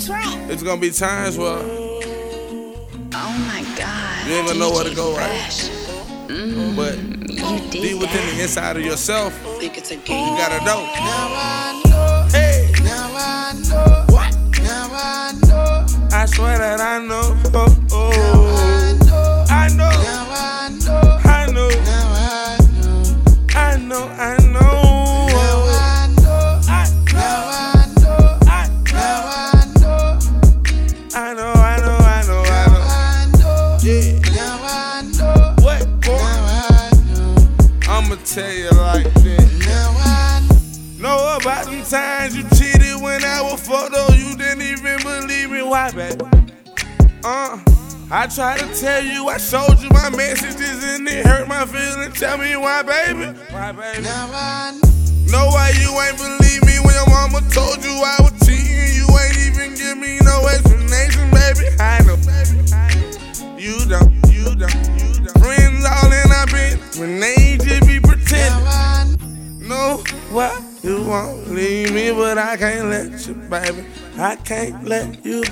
It's gonna be times where oh my God, you ain't gonna know where to go, right? Fresh. But You did deep within that. the inside of yourself, Think it's a game. you gotta know. Now I know. Hey, Now I know. what? Now I know. I swear that I know. Oh, oh. I know. I know. Now I know. I know. Now I know. I know. I know. Now I know. I Now I know. I Now I know. I know. I know. I know. I Now know. I know. Yeah. Now I know. What, boy? Now I know. I'ma tell you like this. Now I Know about them times you cheated when I was fucked up. You didn't even believe me. Why, baby? I tried to tell you, I showed you my messages and it hurt my feelings. Tell me why, baby? Why, baby? Now I Know why you ain't believe me when your mama told you I was cheating. You ain't even give me no explanation, baby. I know. You don't. Friends all in our business when they just be pretending. Know why you won't leave me, but I can't let you, baby. I can't let you,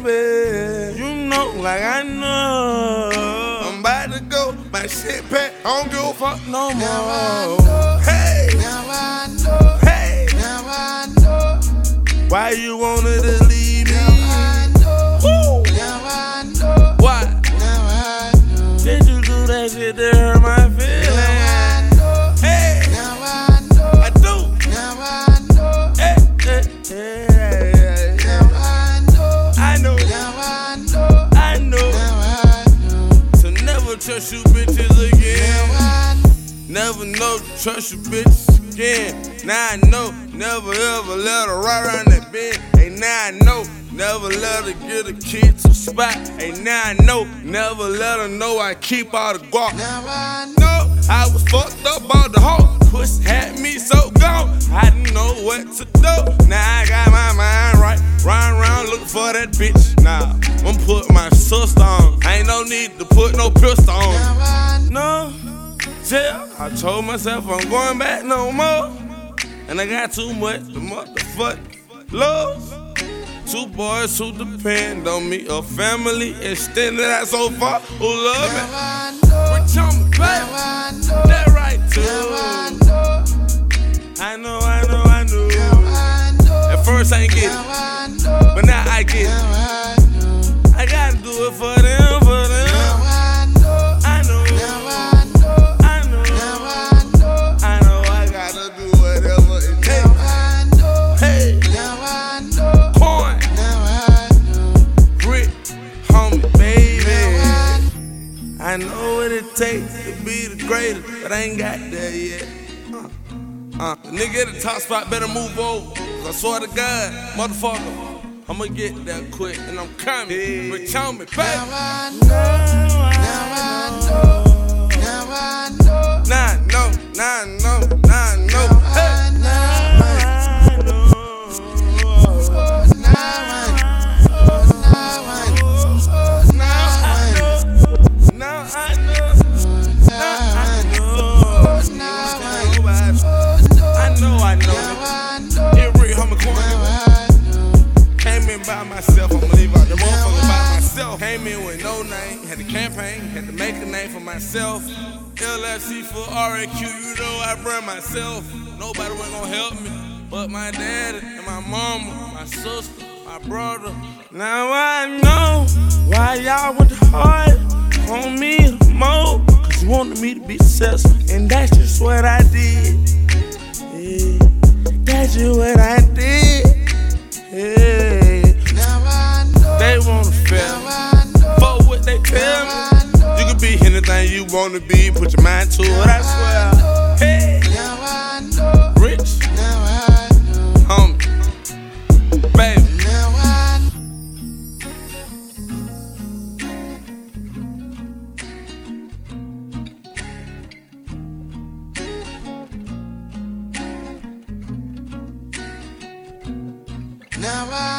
baby. You know, like I know. I'm about to go, my shit packed. I don't give a fuck no more. Hey, Now I know. hey, Now I know. why you wanted to leave me? Now I know. Woo. Now I know. Why Now I know. did you do that shit to hurt my feelings? Now I know. Hey, Now I know. I do. Now I know. Hey, hey, hey. Now I know. I know. Now I know. I know. Now I know. To never trust you bitches again. Now I Never know to trust you bitches again. Now I know, never ever let her ride around that bed. Hey, now I know, never let her get a kid to spot. Hey, now I know, never let her know I keep all the guap. Now I know. No, I was fucked up all the hoe. Puss had me so gone, I didn't know what to do. Now I got my mind right, riding around looking for that bitch. Nah, I'm put my sister on. Ain't no need to put no pistol on. Now I know. No, yeah, I told myself I'm going back no more. And I got too much the motherfucking love. Two boys who depend on me, a family extended out so far who love me. Now I know. Rich on me, Now baby. I know. That right too. Now I know. I know, I know, I know. Now I know. At first I ain't get Now it, I know. but now I get Now it. I know. I gotta do it for them, for them. Now I know. I know, Now I know. I know, Now I know. I know. I gotta do whatever it Now takes. I know. Hey, Now I know. coin, Now I know. brick, homie, baby. Now I know what it takes to be the greatest, but I ain't got there yet. The nigga at the top spot better move over. 'Cause I swear to God, motherfucker, I'ma get there quick and I'm coming. Rich on me, baby. Now I know. Now I know. Now I know. Now I know, now I know, now I know. Hey. Now I know. Oh, now I know. Oh, now I know. Oh, now I know. Now I know, Now I know. know. Now I I know, I know. Now I know. It real, I'm a corner. Now I know. Came in by myself, I'ma leave out the motherfucker by myself. Came in with no name, had to campaign, had to make a name for myself. LFC for RAQ, you know I brand myself. Nobody was gonna help me, but my daddy and my mama, my sister, my brother. Now I know why y'all went hard on me more. 'Cause you wanted me to be successful, and that's just what I did. Yeah, that's just what I did. Hey, Now I know. they wanna fail me. Now I know. Fuck what they tell me. Now I know. You can be anything you wanna be, put your mind to it, I swear. Hey, Now I know. rich, Now I know. homie, baby. Now I know. Now I